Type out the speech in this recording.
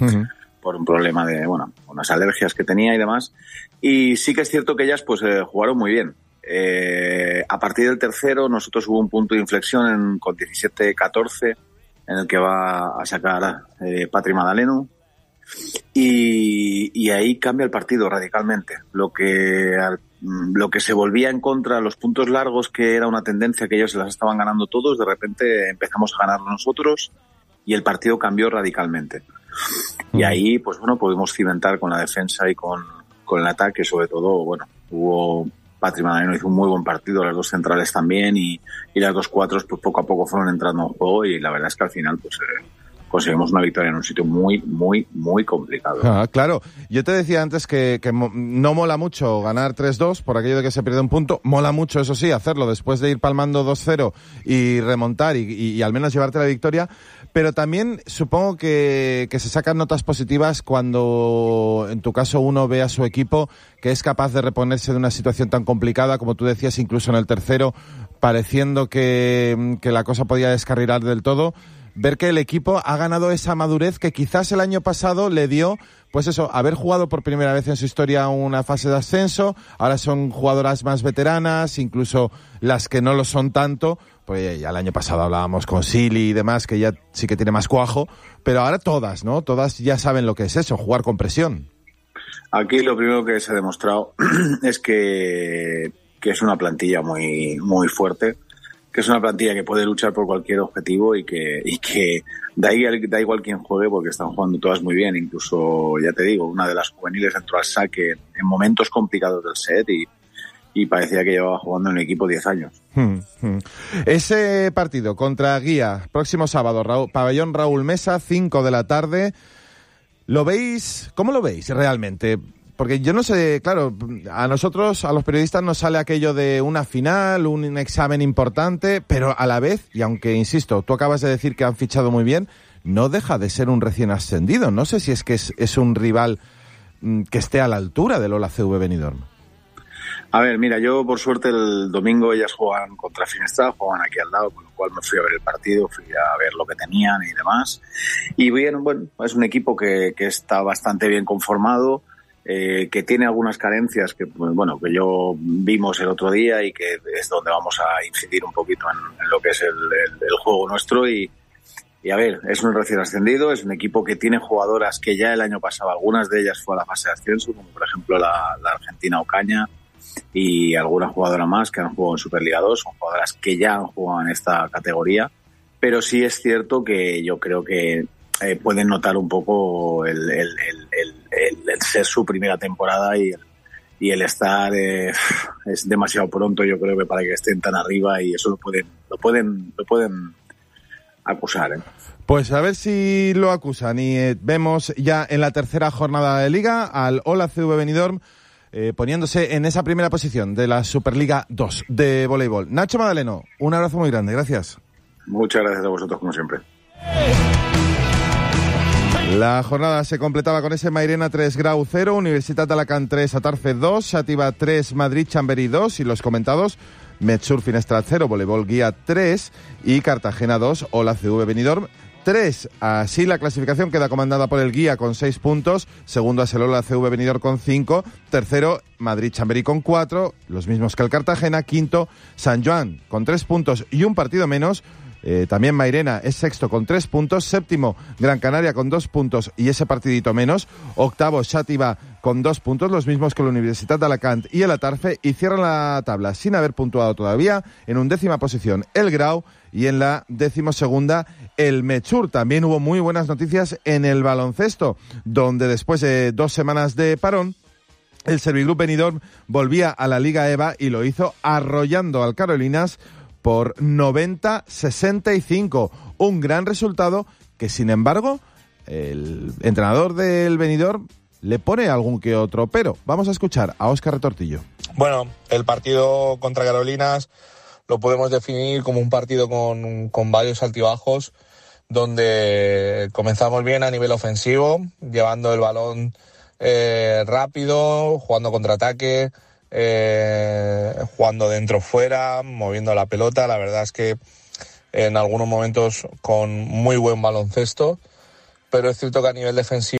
por un problema de, unas alergias que tenía y demás. Y sí que es cierto que ellas pues jugaron muy bien. A partir del tercero nosotros hubo un punto de inflexión con 17-14 en el que va a sacar Patri Madaleno y ahí cambia el partido radicalmente. Lo que se volvía en contra, los puntos largos, que era una tendencia que ellos se las estaban ganando todos, de repente empezamos a ganar nosotros y el partido cambió radicalmente. Y ahí pues pudimos cimentar con la defensa y con el ataque, sobre todo. Hubo Patri Madaleno, hizo un muy buen partido, las dos centrales también, y las dos cuatros pues poco a poco fueron entrando en juego, y la verdad es que al final pues conseguimos una victoria en un sitio muy, muy, muy complicado. Claro, yo te decía antes que no mola mucho ganar 3-2 por aquello de que se pierde un punto. Mola mucho, eso sí, hacerlo después de ir palmando 2-0 y remontar y al menos llevarte la victoria. Pero también supongo que se sacan notas positivas cuando, en tu caso, uno ve a su equipo que es capaz de reponerse de una situación tan complicada, como tú decías, incluso en el tercero, pareciendo que la cosa podía descarrilar del todo. Ver que el equipo ha ganado esa madurez que quizás el año pasado le dio, pues eso, haber jugado por primera vez en su historia una fase de ascenso. Ahora son jugadoras más veteranas, incluso las que no lo son tanto. Pues ya el año pasado hablábamos con Silly y demás, que ya sí que tiene más cuajo, pero ahora todas, ¿no? Todas ya saben lo que es eso, jugar con presión. Aquí lo primero que se ha demostrado es que es una plantilla muy, muy fuerte, que es una plantilla que puede luchar por cualquier objetivo y que da igual quién juegue, porque están jugando todas muy bien. Incluso, ya te digo, una de las juveniles entró al saque en momentos complicados del set y parecía que llevaba jugando en el equipo 10 años. Ese partido contra Guía, próximo sábado, pabellón Raúl Mesa, 5 de la tarde. ¿Lo veis? ¿Cómo lo veis realmente? Porque yo no sé, claro, a nosotros, a los periodistas, nos sale aquello de una final, un examen importante, pero a la vez, y aunque, insisto, tú acabas de decir que han fichado muy bien, no deja de ser un recién ascendido. No sé si es que es un rival que esté a la altura del Ola CV Benidorm. A ver, mira, yo por suerte el domingo ellas juegan contra Finestrat, juegan aquí al lado, con lo cual me fui a ver el partido, fui a ver lo que tenían y demás. Y bien, es un equipo que está bastante bien conformado, que tiene algunas carencias que yo vimos el otro día y que es donde vamos a incidir un poquito en lo que es el juego nuestro. Y a ver, es un recién ascendido, es un equipo que tiene jugadoras que ya el año pasado, algunas de ellas fue a la fase de ascenso, como por ejemplo la argentina Ocaña y alguna jugadora más que han jugado en Superliga 2, son jugadoras que ya han jugado en esta categoría, pero sí es cierto que yo creo que pueden notar un poco el ser su primera temporada y el estar es demasiado pronto, yo creo, que para que estén tan arriba, y eso lo pueden acusar. Pues a ver si lo acusan, y vemos ya en la tercera jornada de Liga al Ola CV Benidorm poniéndose en esa primera posición de la Superliga 2 de voleibol. Nacho Madaleno, un abrazo muy grande, gracias. Muchas gracias a vosotros, como siempre. La jornada se completaba con ese Mairena 3, Grau 0, Universitat d'Alacant 3, Atarfe 2, Xàtiva 3, Madrid Chamberí 2, y los comentados, Metsur Finestrat 0, Voleibol Guía 3 y Cartagena 2, Ola CV Benidorm 3. Así la clasificación queda comandada por el Guía con 6 puntos, segundo es el Ola CV Benidorm con 5, tercero Madrid Chamberí con 4, los mismos que el Cartagena, quinto Sant Joan con 3 puntos y un partido menos. También Mairena es sexto con 3 puntos, séptimo Gran Canaria con 2 puntos y ese partidito menos, octavo Xàtiva con 2 puntos, los mismos que la Universitat d'Alacant y el Atarfe, y cierran la tabla sin haber puntuado todavía en 11ª posición el Grau y en la 12ª el Metsur. También hubo muy buenas noticias en el baloncesto, donde después de 2 semanas de parón, el Servigroup Benidorm volvía a la Liga EVA y lo hizo arrollando al Carolinas por 90-65. Un gran resultado que, sin embargo, el entrenador del Benidorm le pone algún que otro pero. Vamos a escuchar a Óscar Retortillo. Bueno, el partido contra Carolinas lo podemos definir como un partido con varios altibajos, donde comenzamos bien a nivel ofensivo, llevando el balón rápido, jugando contraataque, jugando dentro fuera, moviendo la pelota. La verdad es que en algunos momentos con muy buen baloncesto, pero es cierto que a nivel defensivo